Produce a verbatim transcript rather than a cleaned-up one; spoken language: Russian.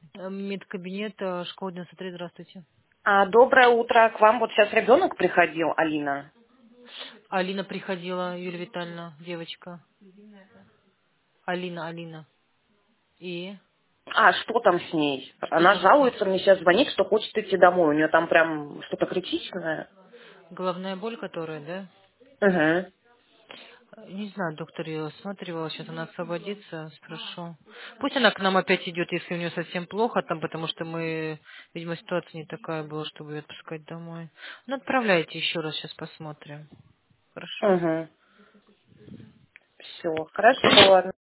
Э, Медкабинет, э, школа девяносто три, здравствуйте. А, доброе утро. К вам вот сейчас ребенок приходил, Алина. Алина приходила, Юлия Витальевна, девочка. Алина, Алина. И А, что там с ней? что Она там с ней? жалуется, мне сейчас звонит, что хочет идти домой. У нее там прям что-то критичное. Головная боль, которая, да? Угу. Э, Не знаю, доктор ее осматривала, сейчас она освободится, спрошу. Пусть она к нам опять идет, если у нее совсем плохо там, потому что мы, видимо, ситуация не такая была, чтобы ее отпускать домой. Ну, отправляйте еще раз, сейчас посмотрим. Хорошо? Угу. Все, хорошо, ладно.